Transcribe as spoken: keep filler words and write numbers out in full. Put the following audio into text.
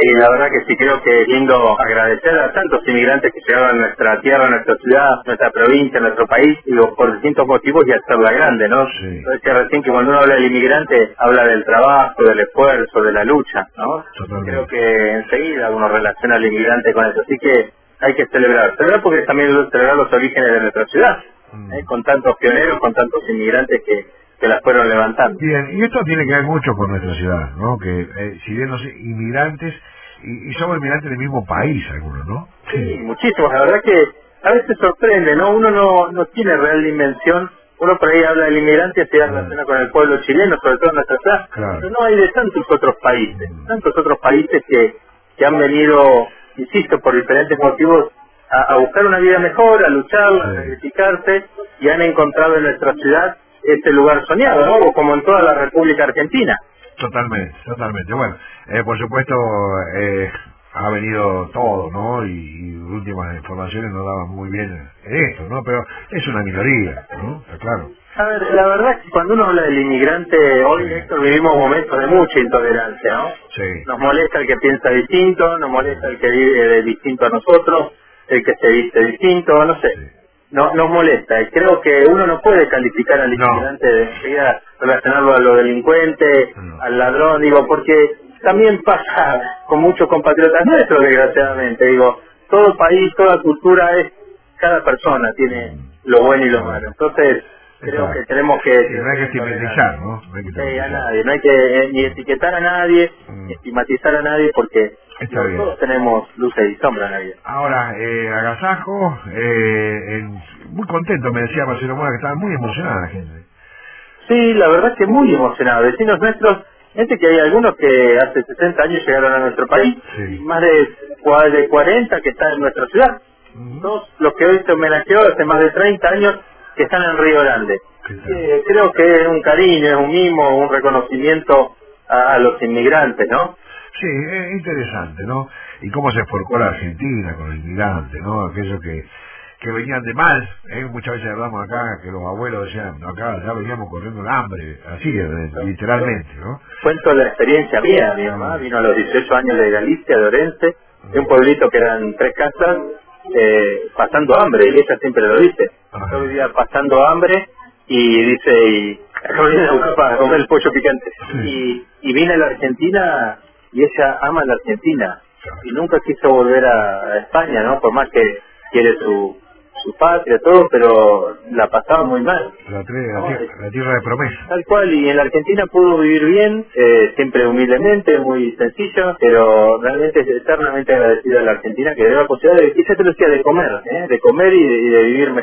Y la verdad que sí, creo que es lindo agradecer a tantos inmigrantes que llegaron a nuestra tierra, a nuestra ciudad, nuestra provincia, a nuestro país, digo, por distintos motivos y hacerla grande, ¿no? Sí. Entonces que recién que cuando uno habla del inmigrante, habla del trabajo, del esfuerzo, de la lucha, ¿no? Totalmente. Creo que enseguida uno relaciona al inmigrante con eso, así que hay que celebrar. Celebrar porque también celebrar los orígenes de nuestra ciudad, Mm. ¿eh? Con tantos pioneros, con tantos inmigrantes que, que las fueron levantando. Bien, y esto tiene que ver mucho con nuestra ciudad, ¿no? Que eh, si bien no sé, inmigrantes, y, y somos inmigrantes del mismo país algunos, ¿no? Sí, muchísimo. La verdad que a veces sorprende, ¿no? Uno no, no tiene real dimensión. Uno por ahí habla del inmigrante y se Claro. relaciona con el pueblo chileno, sobre todo en nuestra ciudad. Claro. Pero no hay de tantos otros países, Mm. tantos otros países que, que han venido, insisto, por diferentes motivos, a, a buscar una vida mejor, a luchar, a Sí. sacrificarse, y han encontrado en nuestra ciudad este lugar soñado, ¿no? Como en toda la República Argentina. Totalmente, totalmente. Bueno, eh, por supuesto, eh, ha venido todo, ¿no? Y, y últimas informaciones nos daban muy bien esto, ¿no? Pero es una minoría, ¿no? Está claro. A ver, la verdad es que cuando uno habla del inmigrante, hoy, Sí. Héctor, vivimos momentos de mucha intolerancia, ¿no? Sí. Nos molesta el que piensa distinto, nos molesta el que vive de distinto a nosotros, el que se viste distinto, no sé. Sí. No, nos molesta. Y creo que uno no puede calificar al No. inmigrante de enseguida relacionarlo a lo delincuente, No. al ladrón, digo, porque también pasa con muchos compatriotas nuestros, desgraciadamente. Digo, todo país, toda cultura es, cada persona tiene Mm. lo bueno y lo Está malo. bueno. Entonces, creo Exacto. que tenemos que Sí, no hay que crecer en tolerancia. estigmatizar, ¿no? No hay que Sí, a estigmatizar. nadie, no hay que eh, ni etiquetar a nadie, Mm. ni estigmatizar a nadie, porque Está digo, bien. todos tenemos luces y sombras en la vida. Ahora, eh, agasajo, eh, en- muy contento, me decía Marcelo Mora, que estaba muy emocionada la gente. Sí, la verdad que muy emocionado. Vecinos nuestros, gente que hay algunos que hace sesenta años llegaron a nuestro país, y Sí. más de, cua- de cuarenta que están en nuestra ciudad. Ujú. Todos los que hoy se homenajeó hace más de treinta años que están en Río Grande. ¿Qué tal? Eh, creo que es un cariño, es un mimo, un reconocimiento a, a los inmigrantes, ¿no? Sí, es interesante, ¿no? Y cómo se forcó la Argentina con el inmigrante, ¿no? Aquellos que, que venían de mal, ¿eh? Muchas veces hablamos acá que los abuelos decían, "No, acá ya veníamos corriendo el hambre", así, eh, literalmente, ¿no? Cuento la experiencia mía. Mi mamá Mm. vino a los dieciocho años de Galicia, de Orense, de un Mm. pueblito que eran tres casas, eh, pasando hambre, y ella siempre lo dice. Ajá. Yo vivía pasando hambre, y dice, y acabo de ir a Europa para comer el pollo picante. Sí. Y, y vine a la Argentina, y ella ama la Argentina, Claro. y nunca quiso volver a, a España, ¿no? Por más que quiere su, su patria, todo, pero la pasaba muy mal. La, tre- la ¿no? tie- la tierra de promesa. Tal cual, y en la Argentina pudo vivir bien, eh, siempre humildemente, muy sencillo, pero realmente es eternamente agradecido a la Argentina que le da la posibilidad de, quizás te lo decía, de comer, ¿eh? de comer y de, y de vivir mejor.